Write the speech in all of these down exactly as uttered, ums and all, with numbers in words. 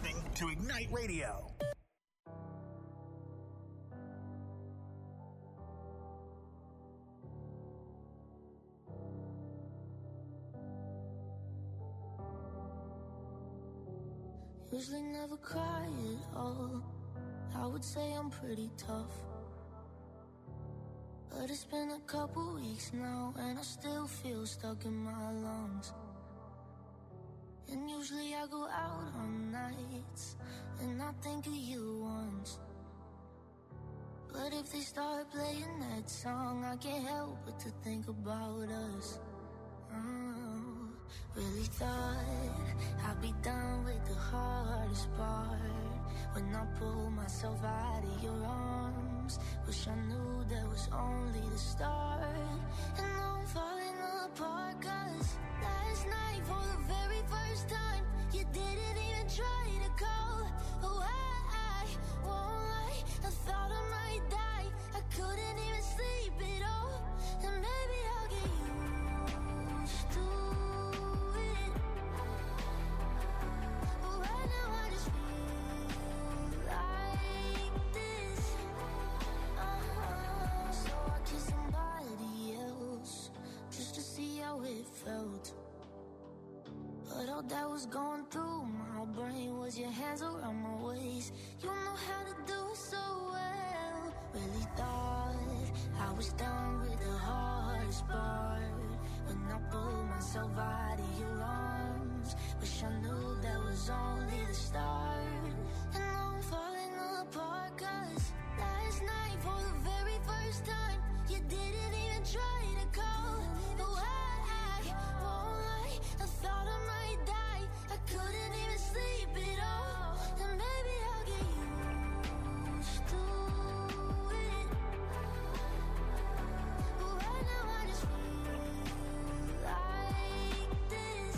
listening to Ignite Radio. Usually never cry at all. I would say I'm pretty tough, but it's been a couple weeks now and I still feel stuck in my lungs. And usually I go out on nights and I think of you once, but if they start playing that song I can't help but to think about us. Oh, really thought I'd be done with the hardest part when I pull myself out of your arms. Wish I knew that was only the start. And now I'm falling apart, cause last night for the very first time you didn't even try to call. Oh, I, I won't lie, I thought I might die. I couldn't even sleep at all. And maybe I'll get used to it, but right now I just feel like this. Uh-huh. So I kissed somebody else just to see how it felt, but all that was going through my brain was your hands around my waist. You know how to do it so well. Really thought I was done with the hardest part when I pulled myself out of your arms. Wish I knew that was only the start. And now I'm falling apart, cause last night for the very first time you didn't even try to call. Oh, I, I won't lie, I thought I might die. I couldn't even sleep at all. And maybe I'll get used to it, but right now I just feel like this.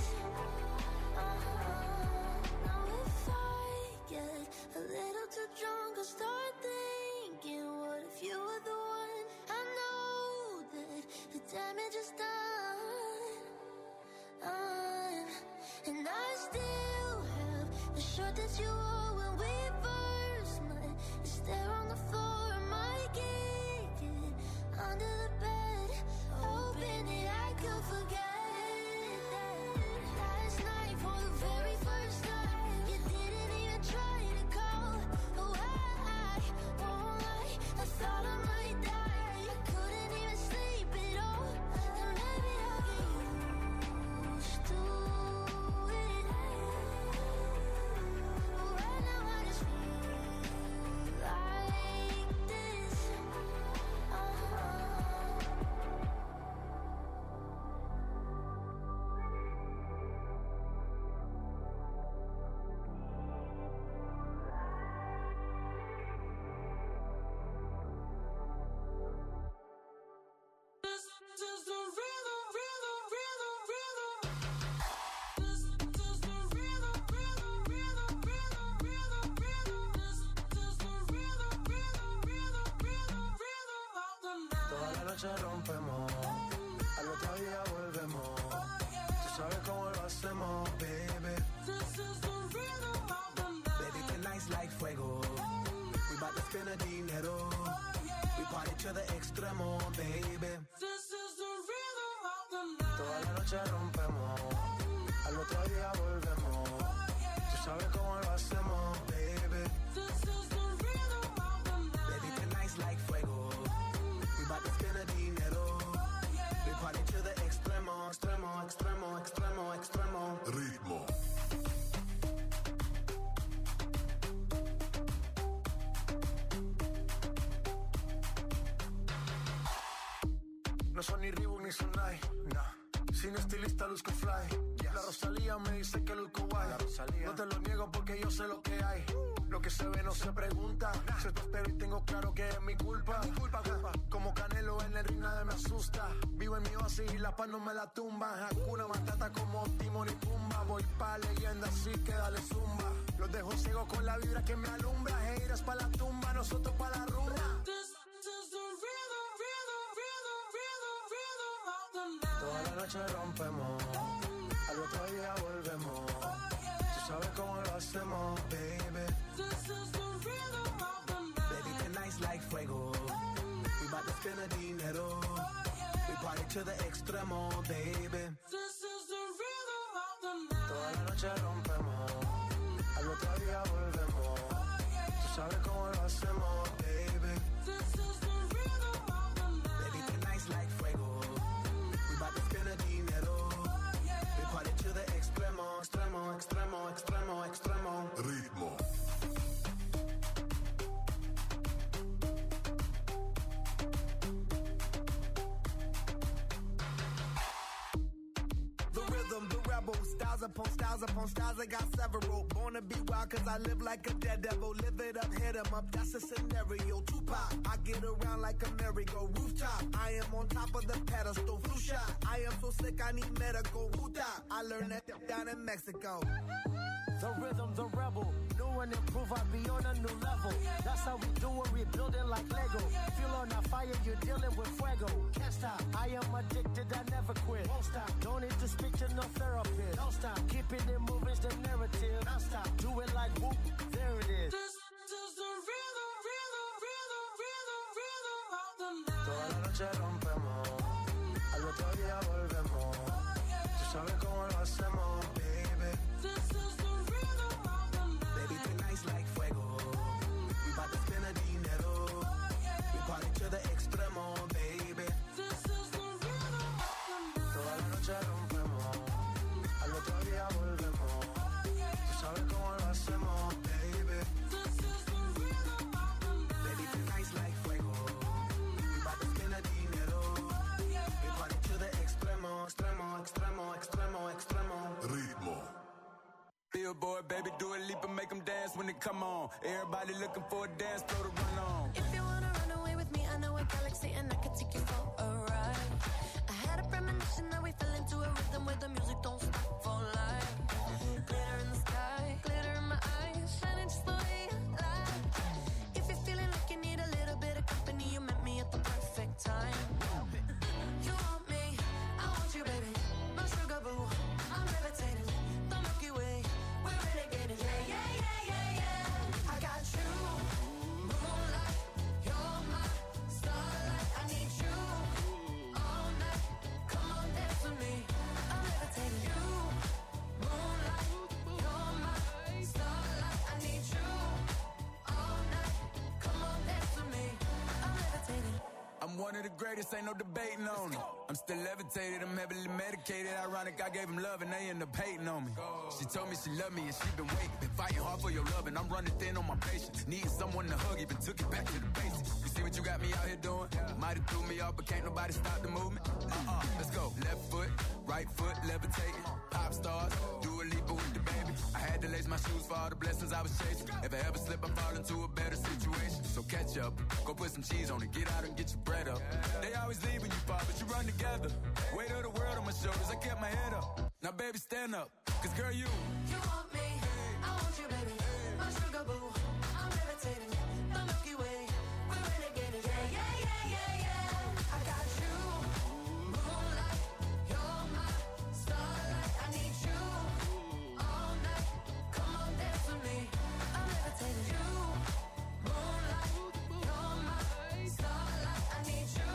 Uh-huh. Now if I get a little too drunk, I'll start thinking, what if you were the one? I know that the damage is done, uh, and I still have the shirt that you wore when we first met. It's there on the floor, I might kick it under the bed, hoping that I could forget that last night for the very first time you didn't even try to call. Oh, I, I won't lie, I thought I might die. I couldn't even sleep at all. And maybe I'll get used to it, but right now I just feel like this. Uh-huh. Toda la noche rompemos, al otro día volvemos. Tú sabes cómo lo hacemos, baby. Baby, tonight's like fuego. We bout to spend the dinero. We party to the extremo, baby. Toda la noche rompemos, al otro día volvemos. Tú sabes cómo lo hacemos, baby. Baby, tonight's like fuego. We bout to spend the dinero. We party to the extremo, extremo, extremo, extremo, extremo. Ritmo. No son ni Reebok ni Sonai, nah. Sin estilista luzco fly. La Rosalía me dice que luzco guay. No te lo niego porque yo sé lo que hay. Lo que se ve no se pregunta. Se te espero y tengo claro que es mi culpa. culpa, culpa. Como Canelo en el ring nadie me asusta. Vivo en mi oasis y la paz no me la tumba. Hakuna Matata como Timón y Pumba. Voy pa' leyenda así que dale zumba. Los dejo ciego con la vibra que me alumbra. Heiras pa' la tumba, nosotros pa' la rumba. Toda la noche rompemos, al otro día volvemos. Tú sabes cómo lo hacemos, baby. This is the rhythm of the night. Baby, tonight's like fuego. We bout to spend a dinero. We party to the extremo, baby. This is the rhythm of the night. Toda la noche rompemos, al otro día volvemos. Tú sabes cómo lo hacemos, baby. This is the rhythm of the night. Baby, tonight's like fuego. We bout to spend a dinero. We party to the extremo, extremo, extremo, extremo, extremo. Ritmo. Styles upon styles upon styles, I got several. Born to be wild cause I live like a dead devil. Live it up, hit 'em up, that's a scenario. Tupac, I get around like a merry-go rooftop. I am on top of the pedestal, flu shot. I am so sick, I need medical. Huta, I learned that down in Mexico. The rhythm, the rebel. New and improve, I be on a new level. That's how we do it, we building like Lego. Feel on a fire, you're dealing with fuego. Can't stop, I am addicted, I never quit. Won't stop, don't need to speak to no therapist. Don't stop, keeping it moving's the narrative. Don't stop, do it like whoop, there it is. This is the rhythm, rhythm, rhythm, rhythm, rhythm of the night. Toda la noche rompemos, al otro día volvemos. Tú sabes cómo lo hacemos, baby. This is the rhythm of the night. Baby, tonight's like fuego. We bout to spend a dinero. We party to the extremo, baby. This is the rhythm of the night. Toda la noche rompemos, al otro día volvemos. Tú sabes cómo lo hacemos, baby. This is the rhythm of the night. Baby, tonight's like fuego. We bout to spend a dinero. We party to the extremo, extremo, extremo, extremo, extremo. Ritmo. Billboard, baby, do a leap and make them dance when they come on. Everybody looking for a dance floor to run on. If you wanna run away with me, I know a galaxy and I can take you for a ride. I had a premonition that we fell into a rhythm where the music don't stop for life. Glitter in the sky, glitter in my eyes, shining just the way you like. If you're feeling like you need a little bit of company, you met me at the perfect time. You want me, I want you, baby. My sugar boo, I'm levitating. The Milky Way, we're renegading. Yeah, yeah, yeah, yeah, yeah. I got you, moonlight. You're my starlight. I need you all night. Come on, dance with me. I'm levitating. You, moonlight. You're my starlight. I need you all night. Come on, dance with me. I'm levitating. I'm one of the greatest, ain't no debating on it. I'm still levitated, I'm heavily medicated. Ironic, I gave him love and they end up hating on me. She told me she loved me and she been waiting. Been fighting hard for your love and I'm running thin on my patience. Needing someone to hug, even took it back to the basics. You see what you got me out here doing? Might have threw me off, but can't nobody stop the movement. Uh-uh, let's go. Left foot, right foot, levitating. Pop stars, do a leap with the baby. I had to lace my shoes for all the blessings I was chasing. If I ever slip, I fall into a better situation. So catch up, go put some cheese on it, get out and get your bread up. They always leave when you fall, but you run together. Weight of the world on my shoulders, I kept my head up. Now baby, stand up, cause girl, you You want me, I want you, baby. My sugar boo, I'm levitating. The Milky Way, we're renegading. Yeah, yeah, yeah, yeah, yeah. I got you, moonlight. You're my starlight. I need you all night. Come on, dance with me. I'm levitating. You, moonlight. You're my starlight. I need you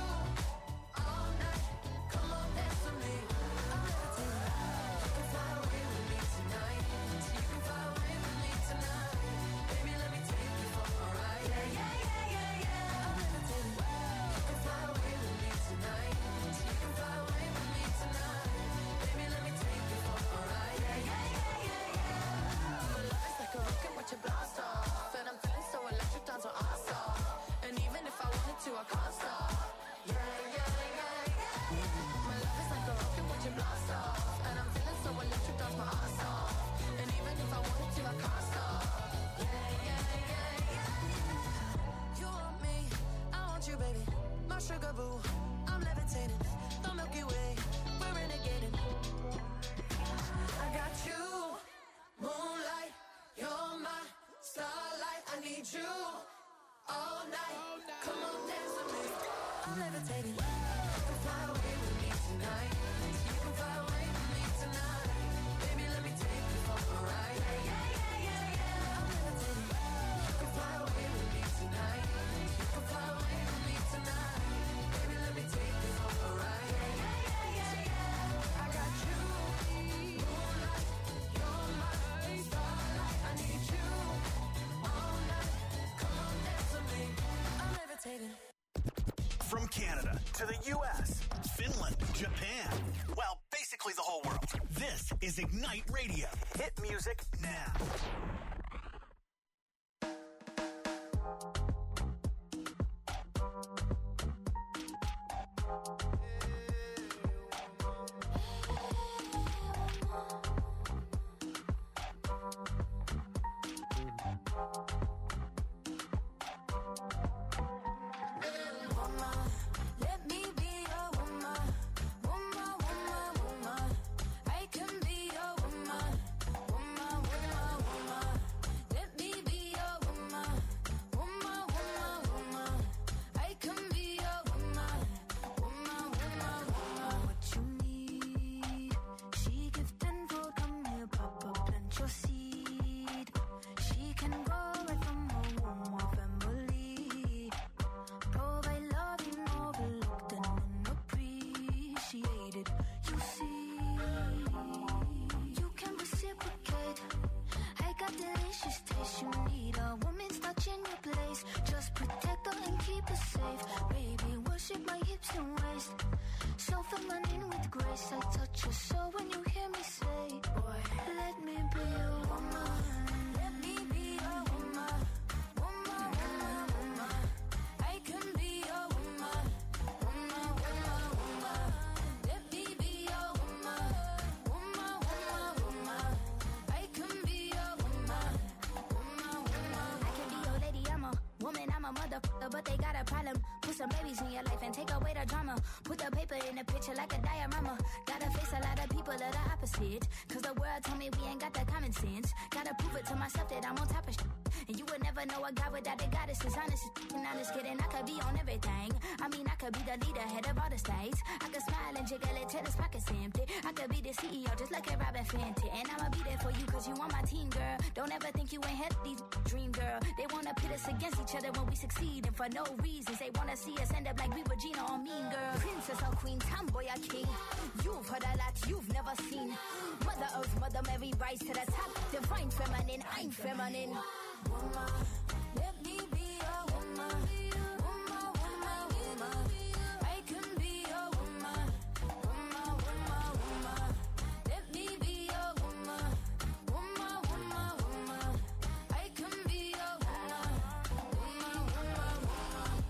all night. Come on, dance with me. I'm levitating. You can fly away with me tonight. You can fly away with me tonight. Baby, let me take you for a ride. Yeah, yeah, yeah, yeah, yeah. I'm levitating. You can fly away with me tonight. You can fly away with me tonight. Baby, let me take you for a ride. Yeah, yeah, yeah, yeah, yeah. My love is like a rocket, watch it blast off. And I'm feeling so electric, down to awesome. And even if I wanted to, I can't stop. Yeah, yeah, yeah, yeah. My love is like a rocket, watch it blast off. And I'm feeling so electric, down my ass off. And even if I wanted to, I can't stop. Yeah, yeah, yeah, yeah. You want me, I want you, baby. My sugar boo, I'm levitating. The Milky Way, we're renegading. I got you, moonlight. You're my starlight. I need you all night. Come on, dance with me. I'm levitating. You can fly away with me tonight. You can fly away with me tonight. Baby, let me take you for a ride. Yeah, yeah. to the U S, Finland, Japan. Well, basically the whole world. This is Ignite Radio. Hit music now. But they got a problem. Put some babies in your life and take away the drama. Put the paper in the picture like a diorama. Gotta face a lot of people that are opposite. Cause the world told me we ain't got that common sense. Gotta prove it to myself that I'm on top of shit. And you would never know a guy without a goddess. Is honest and honest kidding. I could be on everything. I mean, I could be the leader, head of all the states. I could smile and jiggle it till his pockets empty. I could be the C E O just like a Robin Fenty. And I'ma be there for you cause you on my team, girl. Don't ever think you ain't had these dream, girl. They wanna pit us against each other when we succeed. And for no reasons, they wanna see us end up like we Regina or Mean Girl. Princess or queen, tomboy or king. You've heard a lot you've never seen. Mother Earth, Mother Mary, rise to the top. Divine feminine, I'm feminine. Woman, let me be a woman. Woman, woman, woman. I can be a woman. Woman, woman, woman. Let me be a woman. Woman, woman, woman. I can be a woman. Woman, woman, woman.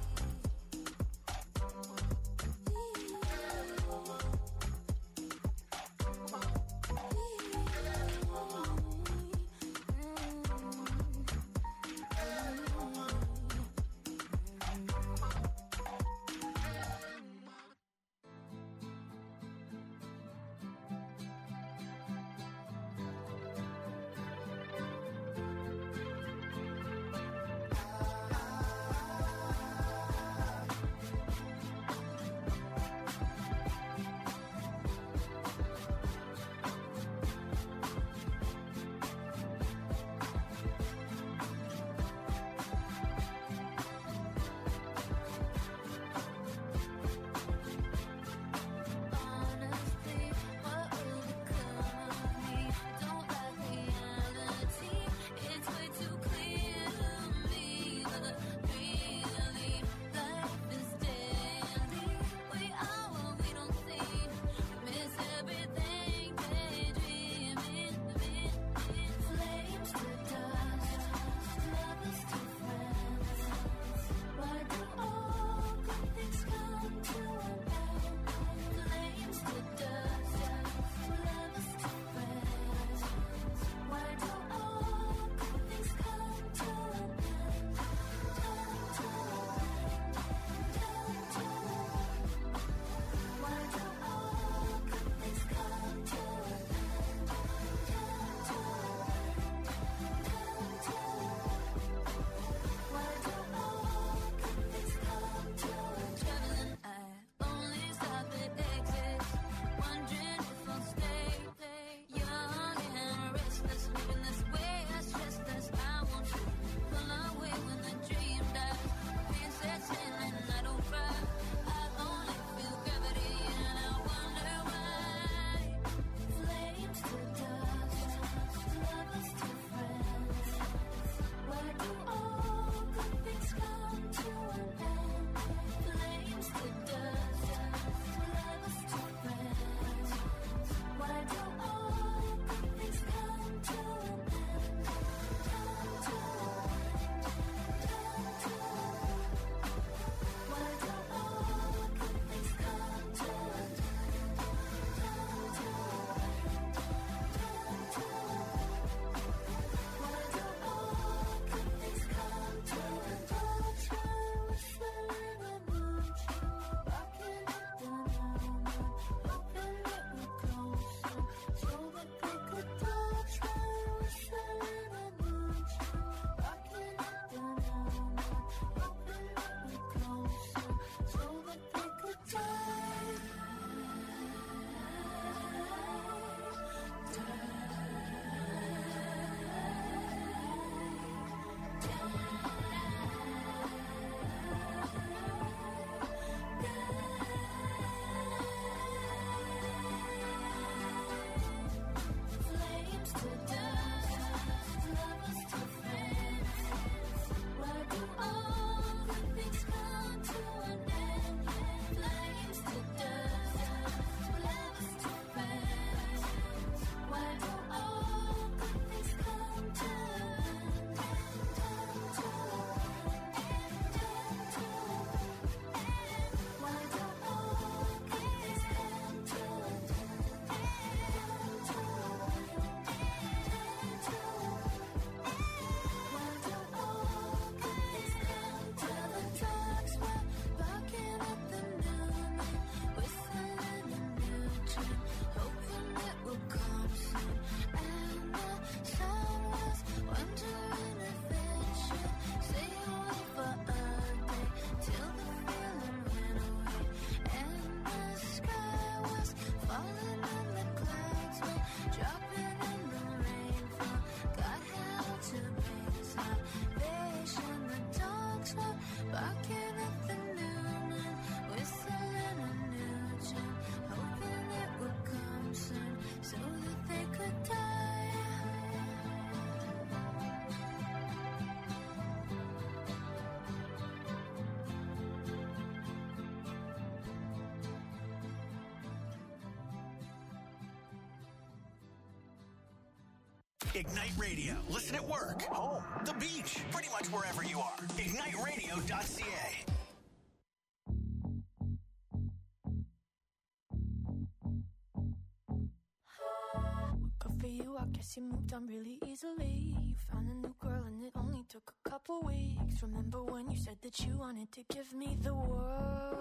Ignite Radio. Listen at work, home, the beach, pretty much wherever you are. ignite radio dot c a. Good for you, I guess you moved on really easily. You found a new girl and it only took a couple weeks. Remember when you said that you wanted to give me the world?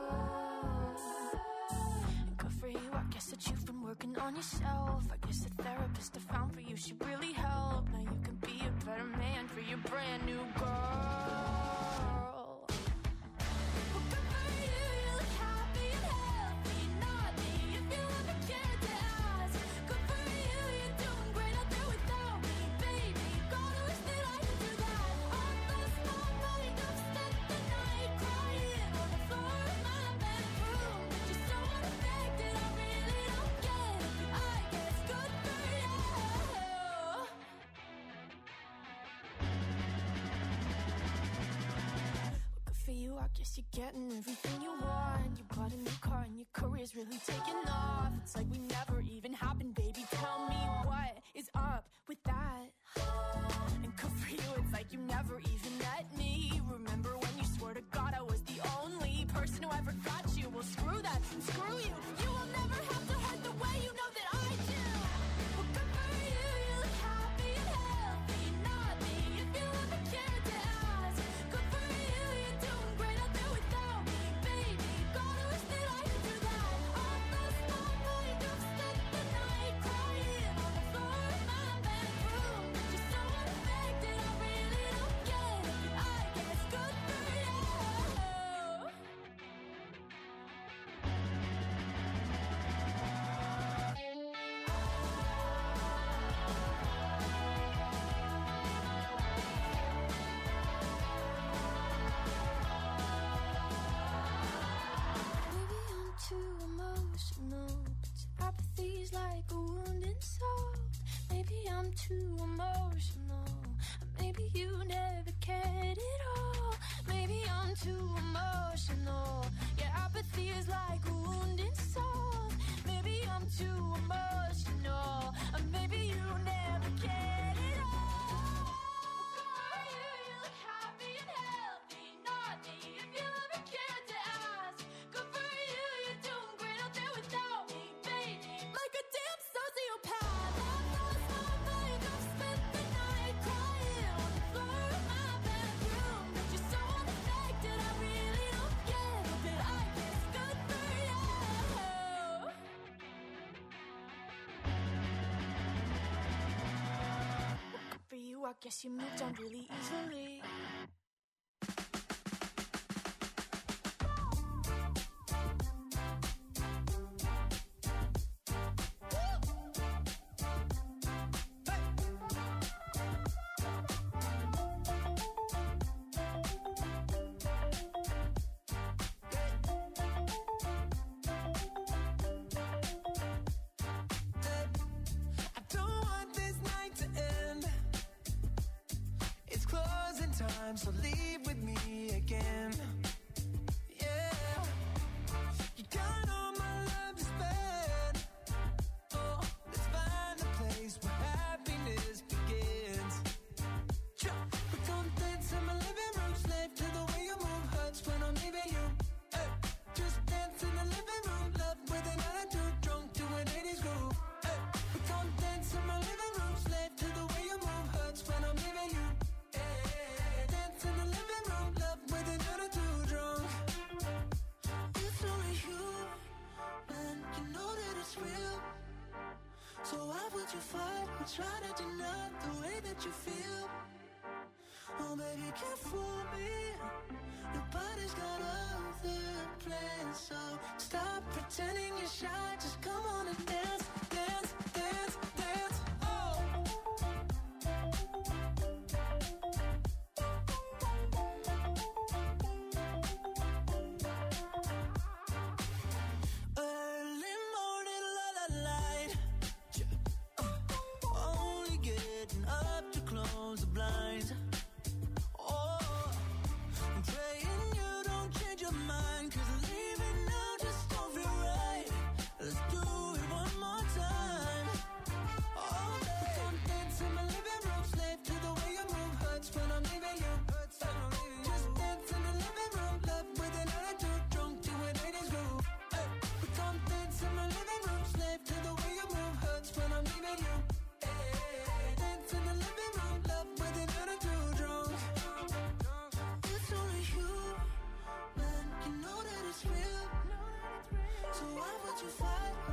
Good for you, I guess that you've been working on yourself. I guess the therapist I found for you should really help. Now you can be a better man for your brand new girl. Well, good for you, you look happy and healthy. Not me, if you ever cared to ask. Good for you, you're doing great out there without me, baby. Gotta wish that I could do that. I lost my mind, I've spent the night crying on the floor of my bedroom. But you're so unaffected, I really don't get it. But I guess good for you. Well, good for you, I guess you're getting everything you want. You bought a new car and your career's really taking off. It's like we never even happened, baby. Tell me what is up with that? And good for you, it's like you never even met me. Remember when you swore to God I was the only person who ever got you? Well, screw that, screw you. You will never have to hurt the way you know that I do. Well, good for you, you look happy and healthy. Not me, if you ever cared to ask. Good for you, you're doing great out there without me, baby. Gotta wish that I could do that. I lost my mind, I've spent the night crying on the floor of my bedroom. But you're so unaffected, I really don't get it. But I guess good for you. Maybe I'm too emotional, but your apathy's like a wounded soul. Maybe I'm too emotional, maybe you never cared at all. Maybe I'm too emotional, your apathy is like a wounded soul. Maybe I'm too emotional, maybe you never cared at all. Good for you, you look happy and healthy. Not me, if you ever cared to ask. Good for you, you're doing great out there without me, baby. Like a damn sociopath. I've lost my mind, I've spent the night crying on the floor of my bedroom. But you're so unaffected, I really don't get it. But I guess good for you. Good for you, I guess you moved on really easily. I don't want this night to end. It's closing time, so leave with me again. Yeah, you got all my love to spend. Oh, let's find a place where happiness begins. We don't dance in my living room, slave to the way you move. Hurts when I'm leaving you. Ay, just dance in the living room, love with an attitude, drunk to an eighties groove. Ay, we don't dance in my living room, slave to the way you move. Hurts when I'm leaving you. Ay, dance in the living room, love with an attitude, drunk. It's only you, man, you know that it's real. So why would you fight or try to deny the way that you feel? Oh, baby, you can't fool me. Your body's got other plans, so stop pretending you're shy. Just come on and dance, dance, dance, dance. Oh. Early morning, la la light. Only getting up to close the blinds. Oh, I'm praying you don't change your mind, 'cause leaving now just don't feel right. Let's do it one more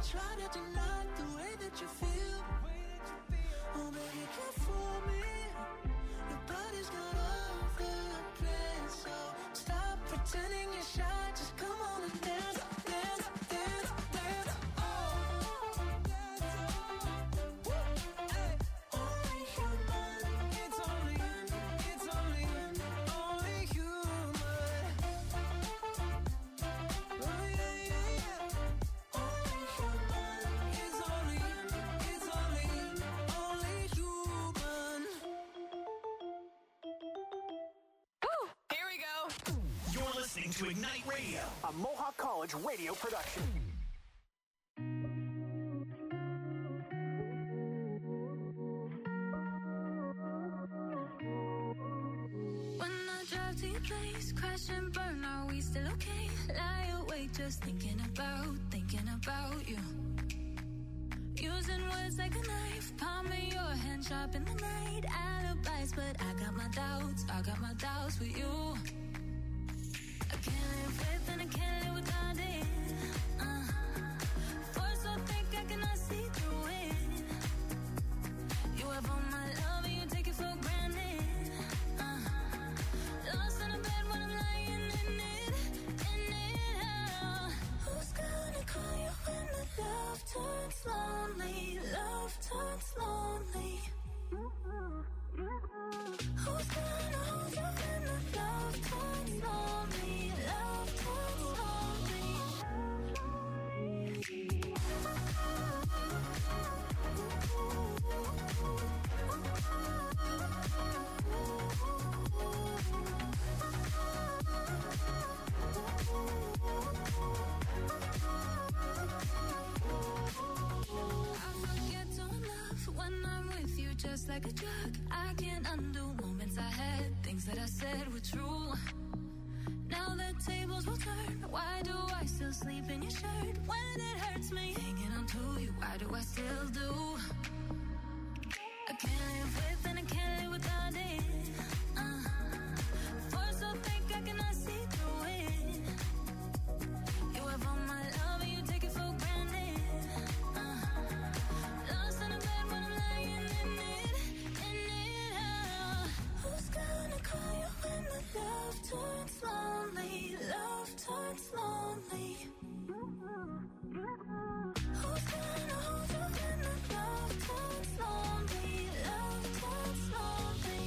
try to deny the way that you feel. Oh, baby, can't fool me. Your body's got all the plans, so stop pretending you're shy. Just come on and dance, dance, dance, dance. Oh, hey, only human. It's only, it's only, only human. Oh yeah, yeah, yeah. Only human. It's only, it's only, only human. Here we go. You're listening to Ignite Radio. A Mohawk College radio production. When I drive to your place, crash and burn, are we still okay? Lie awake, just thinking about, thinking about you. Using words like a knife, palm in your hand, sharp in the night. Alibis, but I got my doubts, I got my doubts with you. I can't live with and I can't live without it. Uh, force so thick I cannot see through it. You have all my love and you take it for granted. Uh, lost in a bed when I'm lying in it, in it. Uh, who's gonna call you when the love turns lonely? Love turns lonely. Who's gonna hold you when the love turns lonely? Love turns lonely. I forget to love when I'm with you, just like a drug. I can't undo moments I had, things that I said were true. Now the tables will turn. Why do I still sleep in your shirt when it hurts me? Hanging on to you, why do I still do? I can't live with and I can't live without it. Uh, force so thick I cannot see through it. You have all my love and you take it for granted. Uh, lost in a bed when I'm lying in it, in it. Uh, who's gonna call you when the love turns lonely? Love turns lonely. Who's gonna hold you when the love turns lonely? Love turns lonely.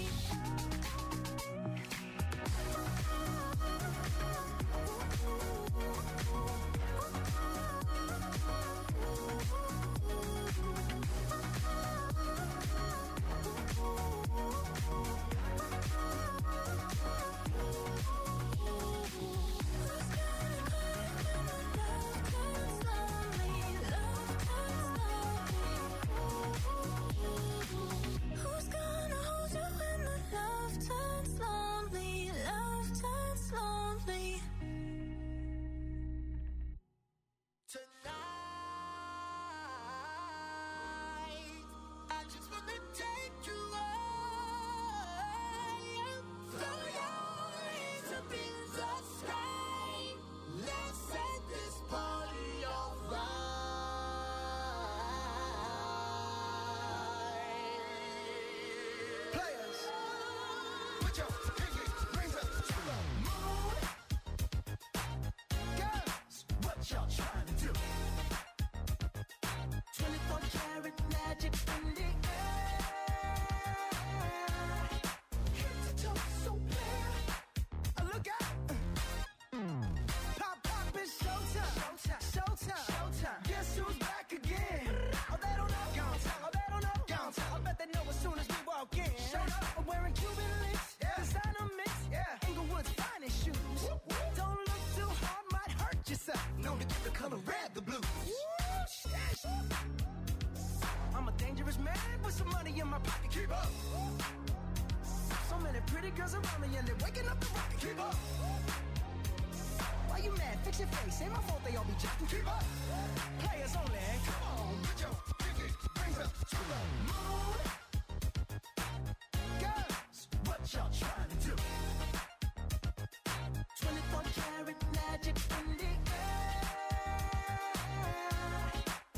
Who's gonna hold you when the love turns lonely? Love turns lonely. Tonight, I just wanna take you high. Throw your hands up in the sky. Let's set this party on fire. Players, put your pinky rings up to the moon. Girls, what y'all trying to do? twenty-four karat magic in the air. Head to toe so clear. Uh, Look out! Pop, pop, it's showtime. Showtime. Showtime. Showtime. Guess who's back again? Oh, they don't know. Gone time. Oh, they don't know. Gone time. I bet they know as soon as we walk in. Showed up. I'm wearing Cuban links. Yeah. Designer mix. Yeah. Inglewood's finest shoes. Whoop, whoop. Don't look too hard, might hurt yourself. Known to get the color red, the blues. I'm a dangerous man with some money in my pocket. Keep up. So many pretty girls around me and they're waking up the rocket. Keep up. Why you mad? Fix your face. Ain't my fault they all be jacking. Keep up. Players only. Come on, put your pinky rings up to the moon. Girls, what y'all trying to do? twenty-four karat magic in the air.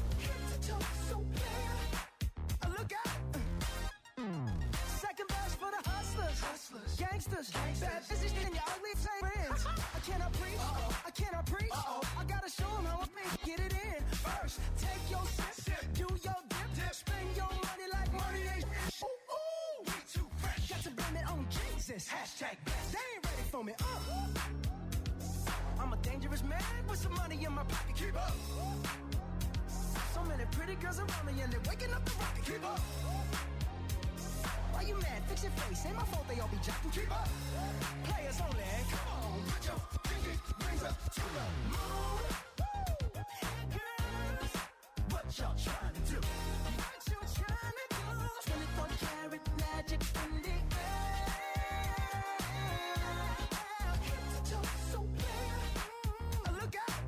gangsters. Bad business in your ugly friends. I cannot preach. I cannot preach. I gotta show them how I make get it in. First, take your sip, do your dip, spend your money like money ain't. Ooh, ooh, we too fresh. Got to blame it on Jesus. Hashtag best. They ain't ready for me. Uh. I'm a dangerous man with some money in my pocket. Keep up. So many pretty girls around me and they're waking up the rocket. Keep up. Why you mad? Fix your face. Ain't my fault they all be jocking. Keep up. Players only. Come on, put your pinky rings up to the moon. Girls, what y'all trying to do? What you trying to do? twenty-four karat magic in the air. Head to toe so clear. Look out.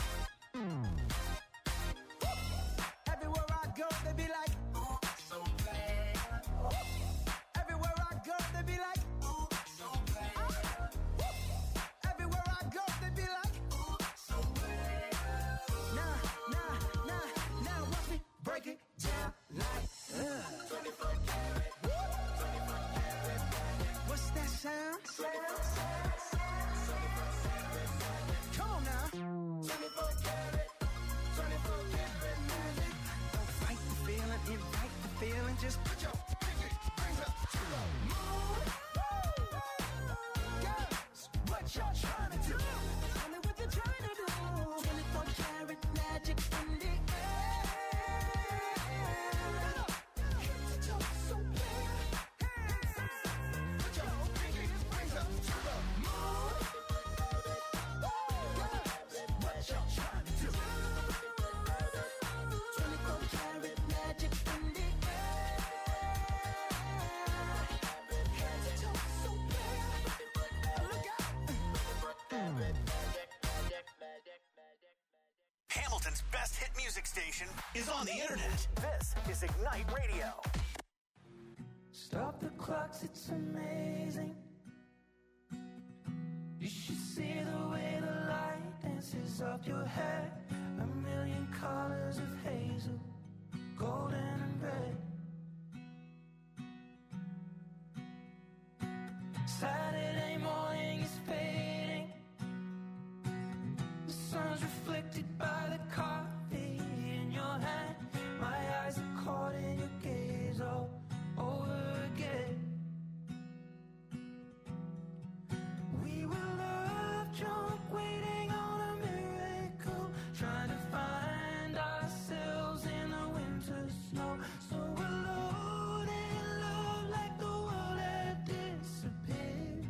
Everywhere I go, they be like, ooh, so bad. Everywhere I go, they be like, ooh, so bad. Everywhere I go, they be like, ooh, so bad. Nah, nah, nah, now watch me break it down like uh. twenty-four karat, twenty-four karat. What's that sound? Sound, sound, sound. Come on now. twenty-four karat, twenty-four karat magic. Don't fight the feeling, invite the feeling. Just put your pinky rings up to the moon. Girls, what y'all trying to do? Tell me what you're trying to do. twenty-four karat magic in the air. Head to toe so clear. Put your pinky rings up to the moon. Girls, what y'all trying to do? twenty-four karat magic in the air. Head to toe so clear. Look out. Hamilton's best hit music station is on the internet. This is Ignite Radio. Stop the clocks, it's amazing. You should see the way the light dances up your hair. A million colors of hazel, golden and red. Saturday morning is fading. The sun's reflected by the coffee in your hand. My eyes are caught in your gaze all over again. We were love drunk, waiting on a miracle, trying to find ourselves in the winter snow. So alone in love, like the world had disappeared.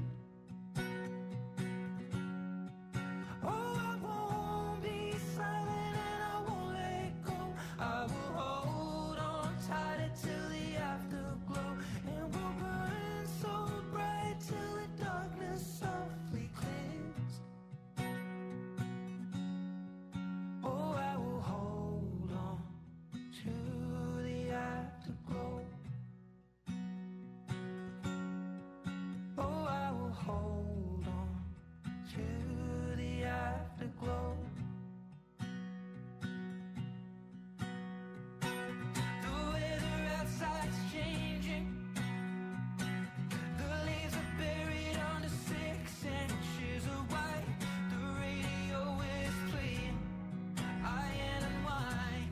Oh, I won't be silent and I won't let go. I will hold on tighter till the afterglow, and we'll burn so bright till the darkness softly clears. Oh, I will hold on to the afterglow. Oh, I will hold on to the afterglow. The weather outside's changing. The leaves are buried under six inches of white. The radio is playing iron and wine.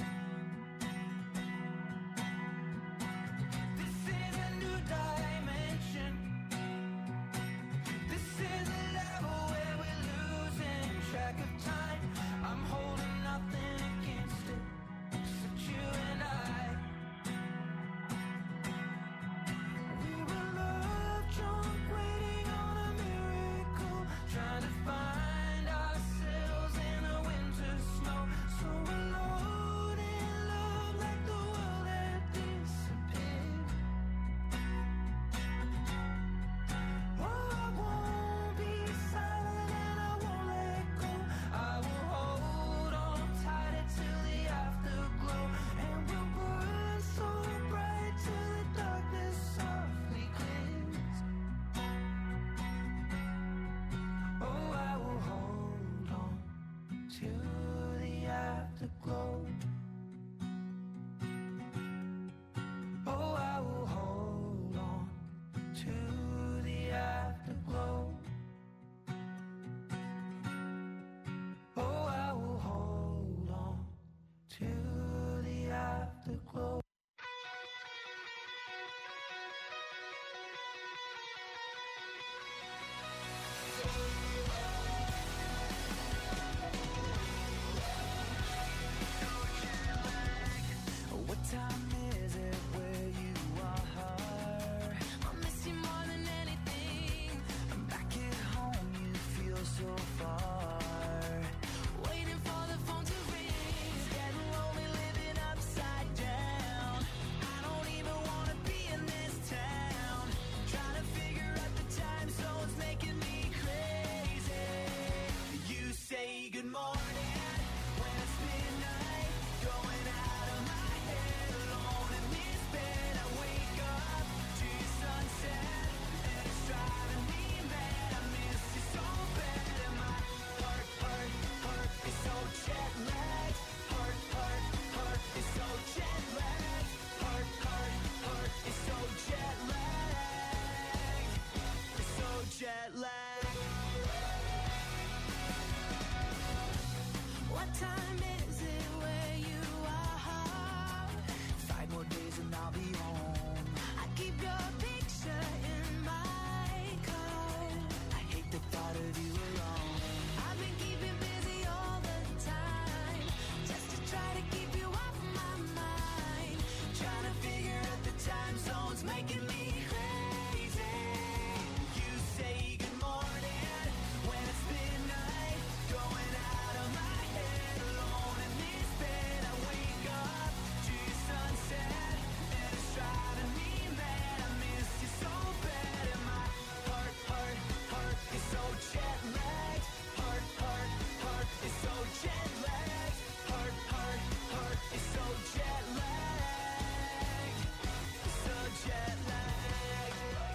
This is a new dimension. This is a level where we're losing track of time. I'm holding nothing against it, except you and I. We were love drunk, waiting on a miracle, trying to find ourselves in the winter snow. So alone in love, like the world had disappeared. Oh, I won't be silent and I won't let go. I will hold on tighter till the afterglow, and we'll burn so bright till the darkness softly clears. Oh, I will hold on to the afterglow. Oh, I will hold on to the afterglow. time is it where you are? I miss you more than anything. I'm back at home, you feel so far. Waiting for the phone to ring. It's getting lonely living upside down. I don't even wanna be in this town. Trying to figure out the time zones making me crazy. You say good morning when it's midnight, going out of my head alone in this bed. I wake up to your sunset and it's driving me mad. I miss you so bad and my heart, heart, heart is so jet lagged. Heart, heart, heart is so jet lagged. Heart, heart, heart is so jet lagged. It's so jet lagged. What time is it where you are? Five more days and I'll be home. I keep your picture in my car. I hate the thought of you alone. I've been keeping busy all the time, just to try to keep you off my mind. Trying to figure out the time zones making me crazy. You say good morning when it's midnight, going out of my head alone in this bed. I wake up to your sunset and it's driving me mad. I miss you so bad and my heart, heart, heart is so jet lagged. Heart, heart, heart is so jet lagged. Heart, heart, heart is so jet lagged. It's so jet lagged.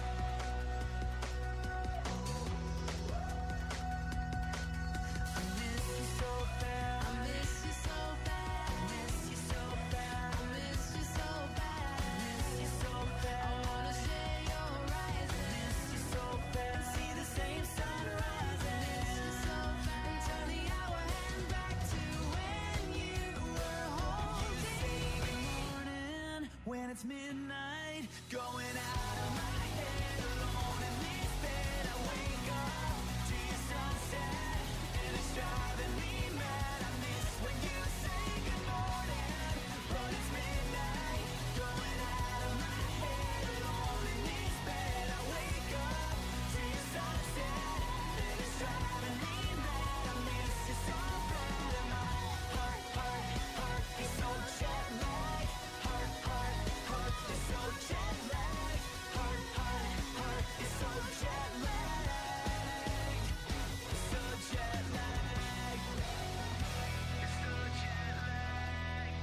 I miss you so bad. I miss you so bad. I miss you so bad. I miss you so bad. I miss you so bad. I wanna share your rise. I miss you so bad. See the same sunrise. I miss you so bad. And turn the hour hand back to when you were holding me. Morning when it's midnight, going out of my head alone in this bed. I wake up to your sunset and it's driving me mad. I miss when you say good morning, but it's midnight, going out of my head alone in this bed. I wake up to your sunset and it's driving me mad. I miss you so bad and my heart, heart, heart is so jet lagged. Heart, heart, heart is so jet lagged. Heart, heart, heart is so jet lagged. It's so jet lagged. It's so jet lagged.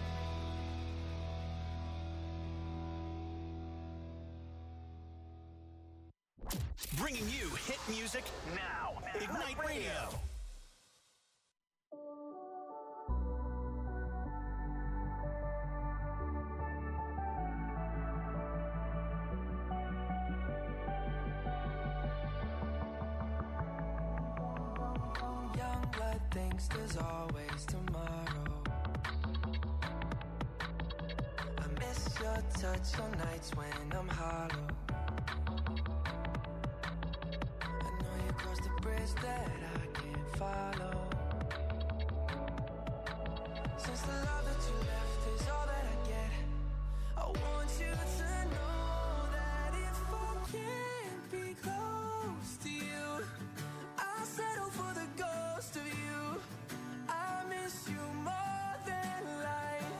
Bringing you hit music now. Ignite Radio. Young blood thinks there's always tomorrow. I miss your touch on nights when I'm hollow. I know you crossed the bridge that I can't follow. Since the love that you left is all that I get, I want you to know that if I can't be close to you, I'll settle for the ghost of you. I miss you more than life.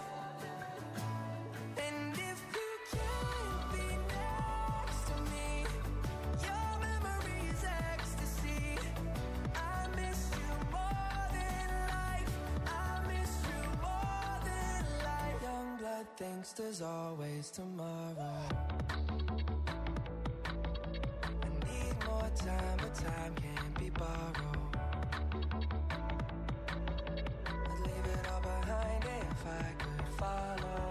And if you can't be next to me, your memory is ecstasy. I miss you more than life. I miss you more than life. Young blood thinks there's always tomorrow. I need more time, but time can't be borrowed. I'd leave it all behind if I could follow.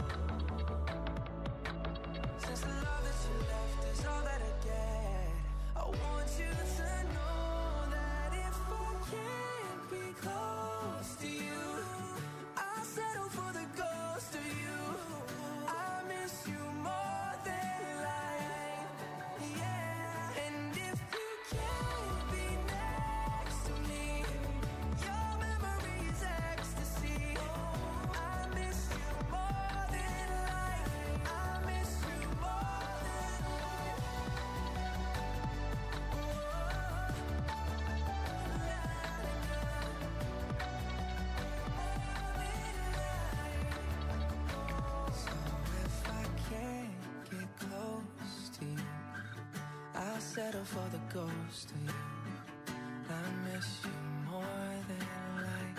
Since the love that you left is all that I get, I want you to know that if I can't be close to you, I'll settle for the ghost of you. I miss you more than life. Yeah. And if you can't be next to me, your memory is ecstasy. I miss you settle for the ghost of you. I miss you more than life.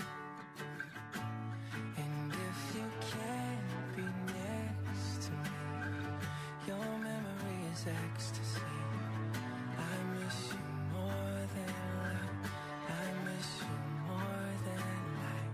And if you can't be next to me, your memory is ecstasy. I miss you more than life. I miss you more than life.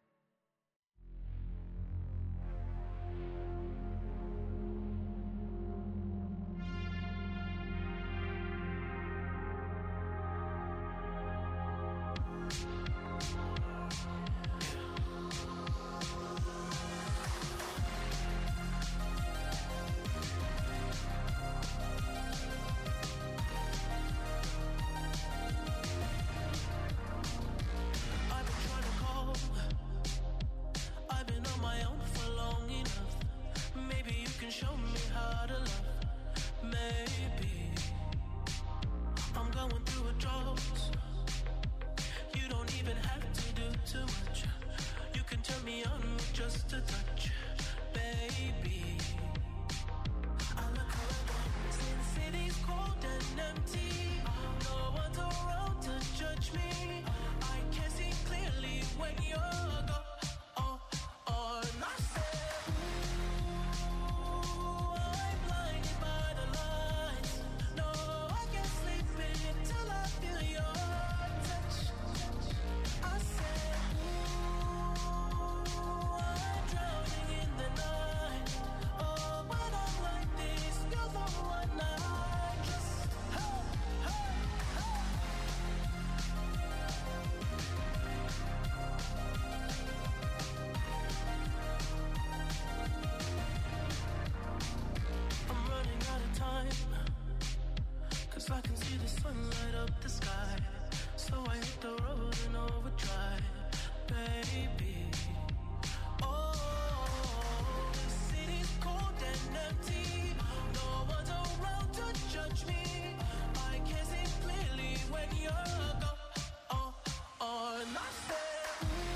I can see the sun light up the sky, so I hit the road in overdrive, baby. Oh, the city's cold and empty, no one's around to judge me. I can see clearly when you're gone. Oh, oh, and I said,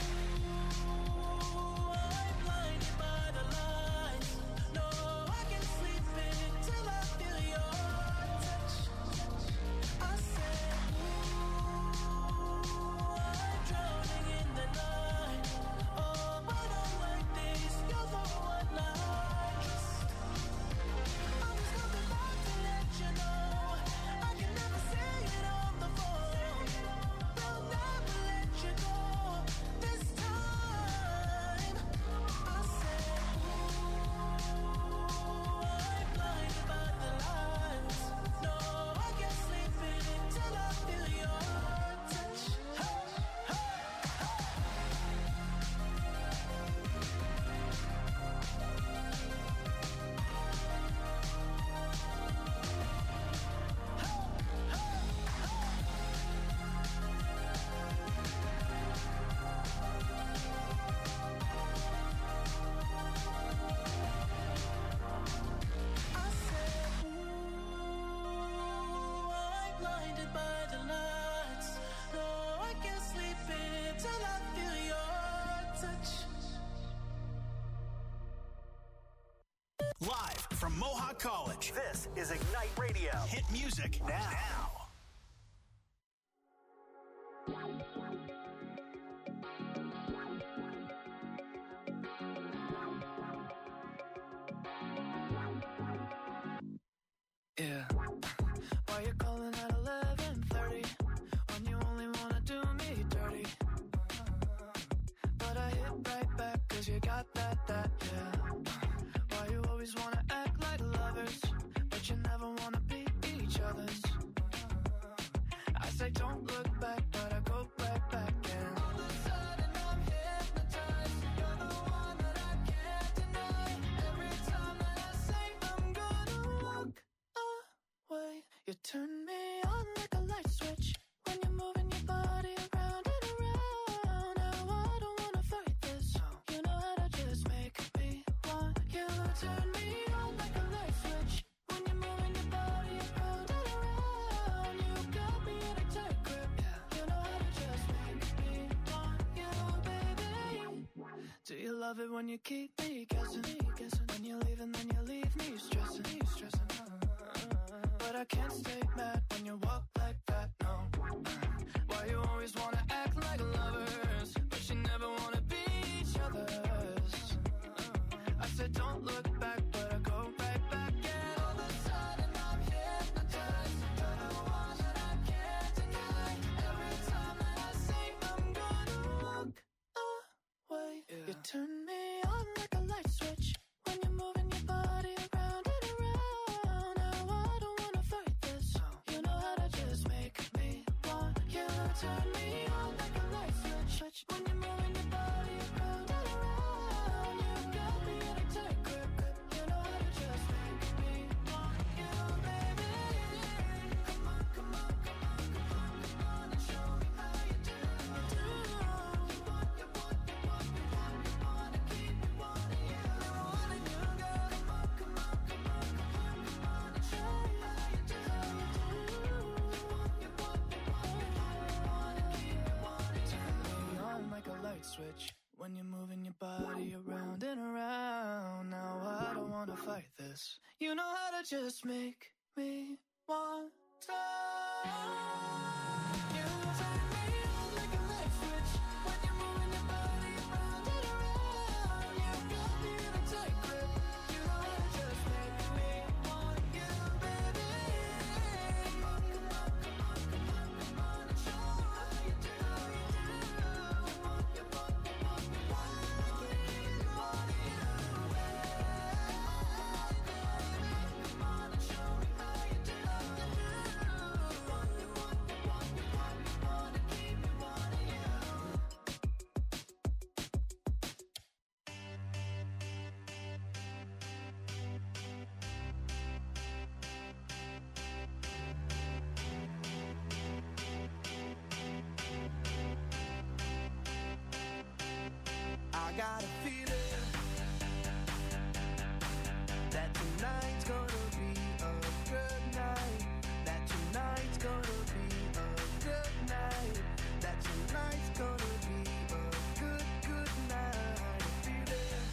ooh, I'm blinded by the lights. No, I can't sleep until I feel your touch. I said, ooh, I'm drowning in the night. Oh, but I'm like this, you're the one I trust. I was coming back to let you know I can never say it on the phone. They'll never let you go this time. I said, ooh, I'm blinded by the lights. No, I can't sleep until I feel your touch. Hey, hey, I said, ooh, I'm blinded by the lights. No, I can't sleep until I feel your touch. Live from Mohawk College, this is Ignite Radio. Hit music now. Yeah. Why you calling at eleven thirty when you only wanna do me dirty? But I hit right back cause you got that, that, yeah. Why you always wanna act like lovers, but you never wanna be each other's? I say don't look back, but I go right back and all of a sudden I'm hypnotized. You're the one that I can't deny. Every time that I say I'm gonna walk away, you turn me on like a light switch when you're moving your body around and around. Now I don't wanna fight this. You know how to just make me want you. Turn me on like a light switch when you're moving your body around and around. You got me in a tight grip. You know how to just make me want you, baby. Do you love it when you keep me guessing? When you leave and then you leave me stressing. But I can't stay mad when don't look back, but I go right back. And all of a sudden I'm hypnotized. You're the one that I can't deny. Every time that I say I'm gonna walk away, yeah. You turn me on like a light switch when you're moving your body around and around. Now I don't wanna fight this. You know how to just make me want you. Turn me on like a light switch when you're moving your body around and around. You got me in a tight grip. You know how to just make me want you, baby. Come on, come on, come on, come on, come on and show me how you do. You want, you want, you want, you want, you want, you wanna keep me wanting you. Wanting you, girl. Come on, come on, come on, come on, come on and show me how you do. You want, you want, you want, you want, you wanna keep me wanting you. Turn me on like a light switch when you're moving your body around and around. Now I don't wanna fight this. You know how to just make me want to. You turn me on like a light switch when you're moving your body around and around. You got me in a tight grip. You know how to just make me want you, baby. Come on, come on, come on, come on, come on and show me how you do. You want, you want, you want, you want, you wanna keep me wanting you. Come on and show me how you do. You want, you want, you want, you want, you wanna keep me wanting you. I got a feeling that tonight's gonna be a good night. That tonight's gonna be a good night. That tonight's gonna be a good, good night. A feeling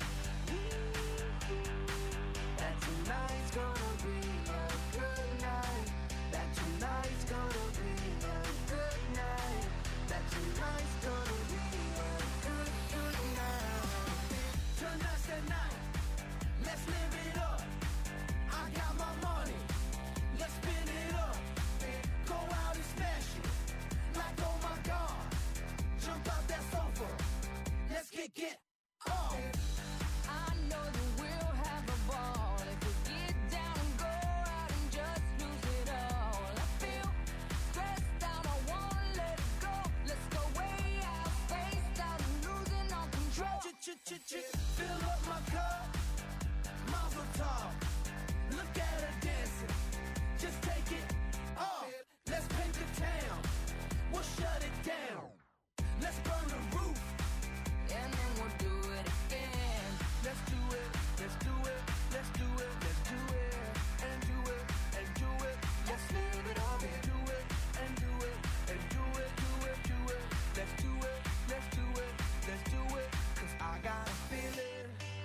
that tonight's gonna be a good night. That tonight's gonna be a good night. That tonight's gonna be a good, good night. Tonight's the night. Let's live it up. I got my money. Let's spin it up. Go out and smash it. Like, oh my God. Jump out that sofa. Let's get get off. I know that we'll have a ball if we get down and go out and just lose it all. I feel stressed out, I wanna let it go. Let's go way out, spaced out and losing all control. Ch-ch-ch-ch. Fill up my cup. Mazel tov. Look at her dancing. Just take it off. Let's paint the town. We'll shut it down. Let's burn the roof. And then we'll do it again. Let's do it. Let's do it. Let's do it. Let's do it. And do it. And do it. Let's live it up. And do it. And do it. And do it. Do it. Do it. Let's do it. Let's do it. Let's do it. 'Cause I got a feeling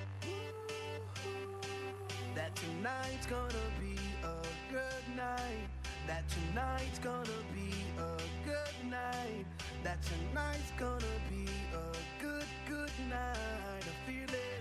that tonight's gonna be a good night. That tonight's gonna be a good night. That tonight's gonna be a good, good night. A feeling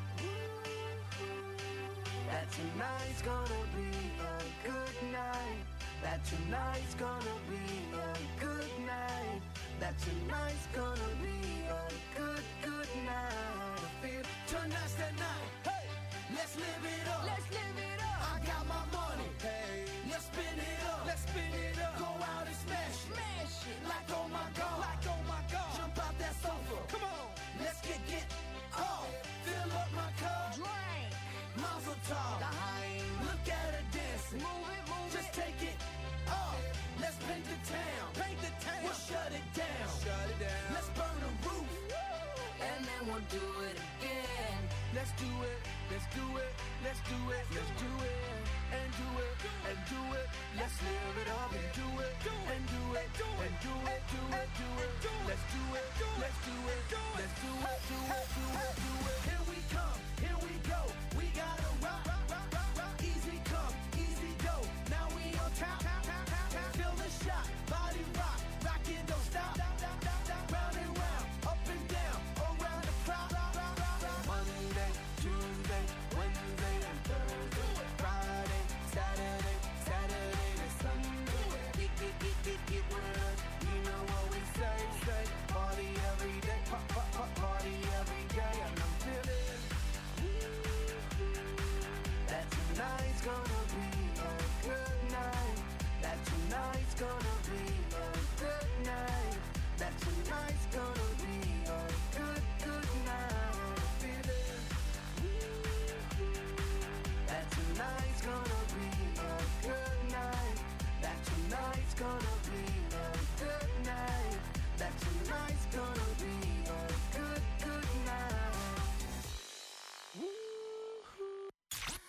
that tonight's gonna be a good night. That tonight's gonna be a good night. That tonight's gonna be a good, good night. I feel tonight's the night. Hey, let's live it up. Let's live it up. I got my money. Hey, let's spin it up. Let's spin it up. Go out and smash it. Smash it. Like oh my God. Like oh my God. Jump out that sofa. Come on. Let's get get off. Fill up my cup. Drink. Mazel tov. Look at her dancing. Move it, move Just it. take it off. Let's paint the town. Paint the town. We'll shut it down. Shut it down. Let's burn the roof. And then we'll do it again. Let's do it. Let's do it. Let's do it. Let's do it. And do it. And do it. Let's live it up and do it. And do it. And do it. Do it. Do it. Let's do it. Let's do it. Let's do it. Do it. Do it. Do it. Here we come. Here we go. We gotta rock. Easy come. Easy go. Now we on top. Feel the shot. Body rock. Rock it. Don't stop. Round and round. Up and down. Around the clock. Monday, Tuesday, Wednesday.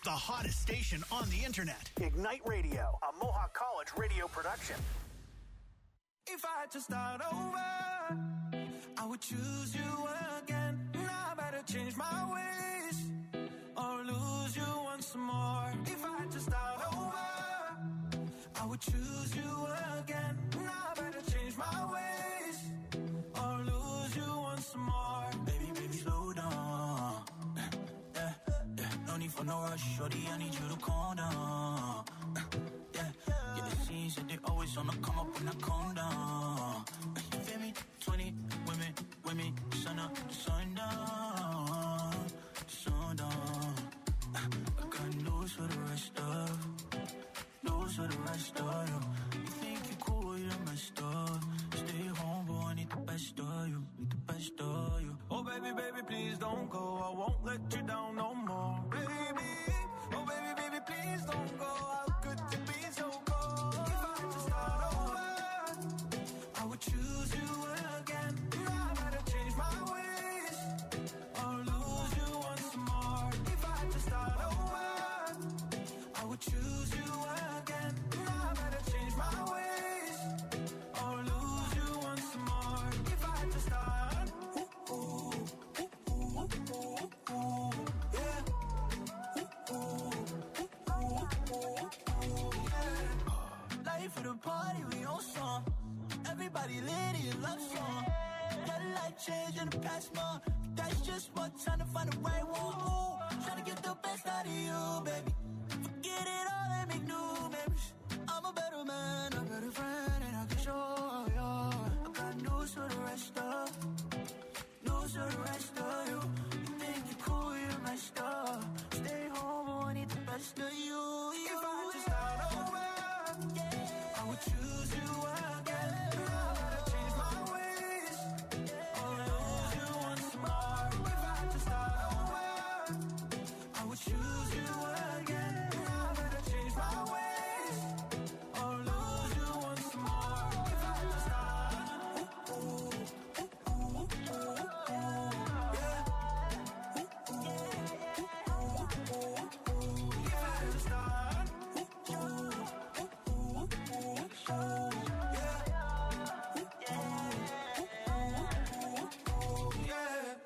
The hottest station on the internet. Ignite Radio, a Mohawk College radio production. If I had to start over, I would choose you again. Now I better change my ways or lose you once more. If I had to start over, I would choose you again. Now I better change my ways or lose you once more. Baby, baby, slow down. Yeah, yeah. No need for no rush, shorty, I need you to calm down. Yeah, yeah, the scenes that they always on the come up when I calm down. You feel me? twenty women, women, sun up, sun down, sun down. I got news for the rest of, news for the rest of you. You think you cool, you're messed up. Stay home, boy, I need the best of you, need the best of you. Oh baby, baby, please don't go. I won't let you down no more, baby. Oh baby, baby, please don't go. How could you be so cold? If I had to start over, I would choose you again. Now I better change my ways or lose you once more. If I had to start over, I would choose you again. Now I better change my ways or lose you once more. If I had to start, ooh, ooh, ooh, ooh, ooh, ooh, yeah. Ooh, ooh, ooh, ooh, ooh, yeah. Life for the party, we on song. Everybody lit in love song. Got a life change in the past month. That's just what time to find the right one. Trying to get the best out of you, baby. Forget it all and make new memories. I'm a better man, a better friend, and I can show you. I got news for the rest of, news for the rest of you. You think you're cool, you're messed up. Stay home, I need the best of you. If I had to start over, yeah, I would choose you again. Now I gotta change my ways or lose you once more. If I had to start over, I would choose you again. Now I gotta change my ways or lose you once more. If I had to start, ooh, ooh, ooh, ooh, ooh, yeah. Ooh, ooh, ooh, ooh, ooh. If I had to start, ooh, ooh, ooh, ooh, ooh, yeah. Ooh, ooh, ooh, ooh, yeah.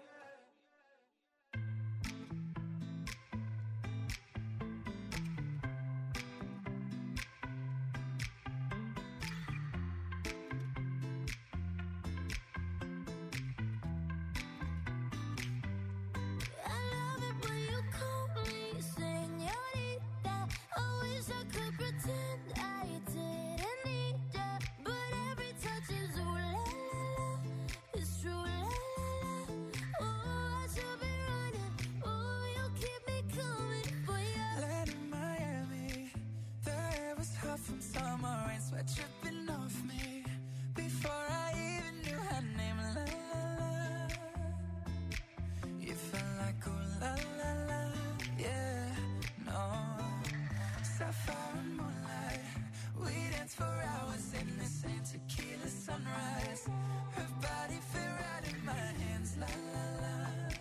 I love it when you call me señorita. I wish I could pretend I didn't need ya, but every touch is ooh la la la. It's true la la la. Oh, I should be running. Oh, you keep me coming for you. Land in Miami, the air was hot from summer rain, sweat dripping off me. Before I even knew her name, la la la. You felt like ooh la la la, yeah, no. Sapphire and moonlight, we danced for hours in the same tequila sunrise. Her body fit right in my hands, la la la.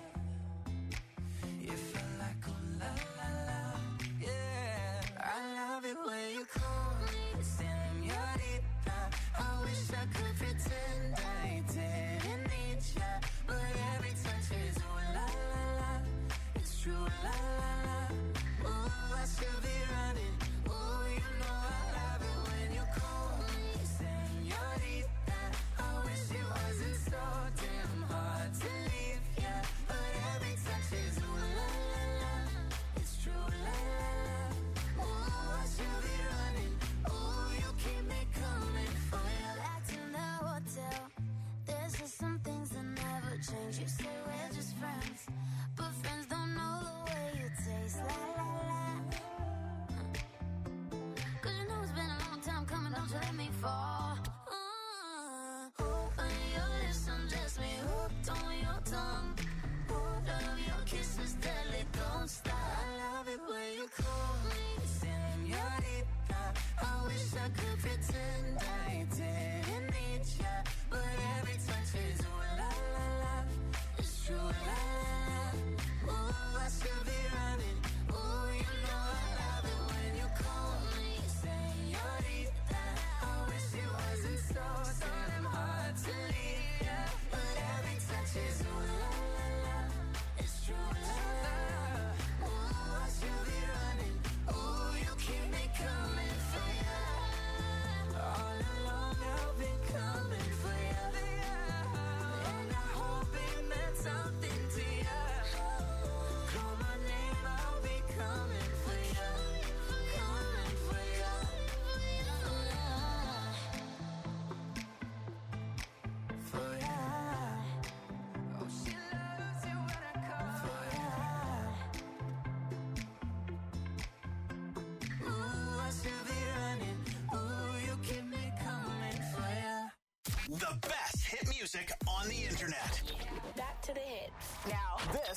You felt like ooh la la la, yeah. I love it when you call me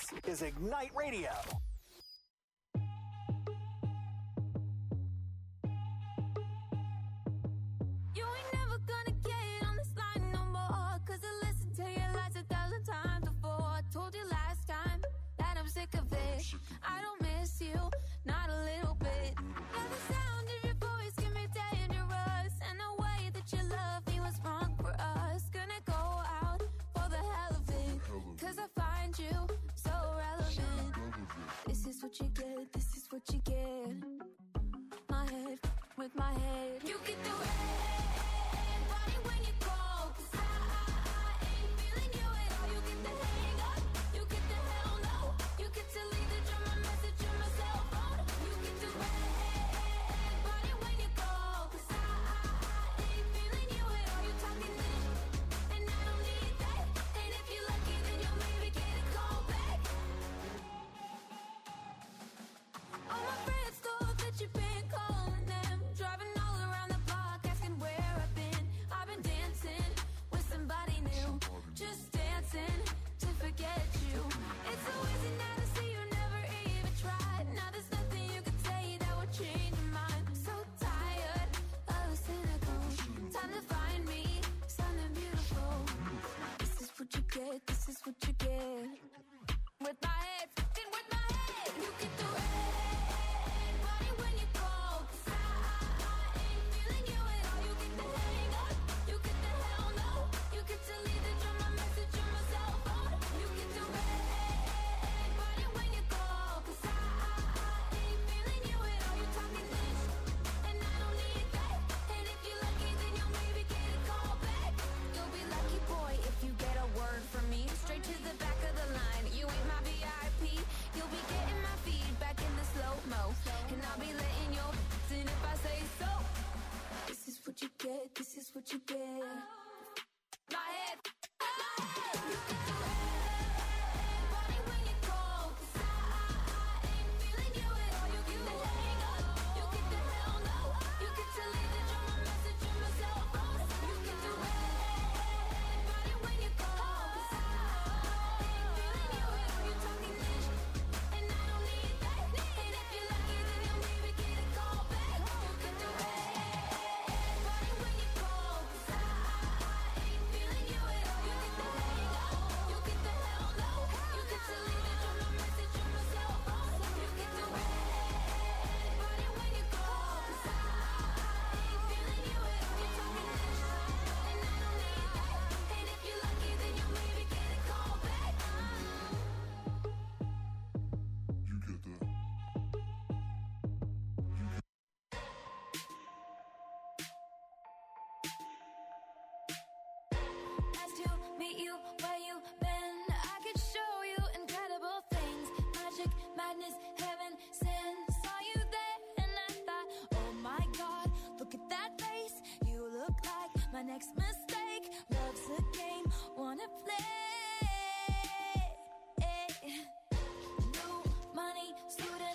This is Ignite Radio. You ain't never gonna get on this line no more. Cause I listened to your lies a thousand times before. I told you last time that I'm sick of it. I don't miss you, not a little bit. And the sound of your voice can be dangerous. And the way that you love me was wrong for us. Gonna go out for the hell of it. Cause I find you so relevant. This is what you get, this is what you get. My head with my head. You get the red body when you call. Cause I, I, I ain't feeling you at all. You get the hang up, you get the hell no. You get to leave the drum, my message on my cell phone. You get the red body when you call. Cause I, I, I ain't feeling you at all. You talking this, and I don't need that. And if you're lucky, then you'll maybe get a call back. All my friends thought that you've been calling them, driving all around the block, asking where I've been. I've been dancing with somebody new, just dancing to forget you. It's so easy now to see you never even tried. Now there's nothing you could say that would change your mind. I'm so tired of the cynical. Time to find me something beautiful. This is what you get, this is what you get. With my head, fucking with my head. You get the red body when you call. Cause I, I, I ain't feeling you at all. You get the hang up, you get the hell no. You get to leave the drum, my message on my cell phone. You get the red body when you call. Cause I, I, I ain't feeling you at all. You talking this, and I don't need that. And if you're lucky, then you'll maybe get a call back. You'll be lucky, boy, if you get a word from me. Straight to the back of the line. You ain't my V I P. You'll be getting my feedback in the slow-mo. And I'll be letting your in if I say so. This is what you get, this is what you get. My head, my head. You get the red body when you call. Cause I, I, I ain't feeling you at all. You get the hang up, you get the hell no. You get to leave the drum, my message on my cell phone. You get the red body when you call. Cause I, I ain't feeling you at all. You talking this, and I don't need that. And if you're lucky, then you'll maybe get a call back. You get the red body when you call. Cause I, I ain't feeling you at all. You get the hang up, you get the hell no. You get to leave the drum, my message on my cell phone. You get the red body when you call. Cause I, I ain't feeling you at all. You talking this, and I don't need that. And if you're lucky, then you'll maybe get a call back. You get the. Nice to meet you where you been. I could show you incredible things. Magic, madness, heaven, sin. Saw you there and I thought, oh my God, look at that face. You look like my next mistake.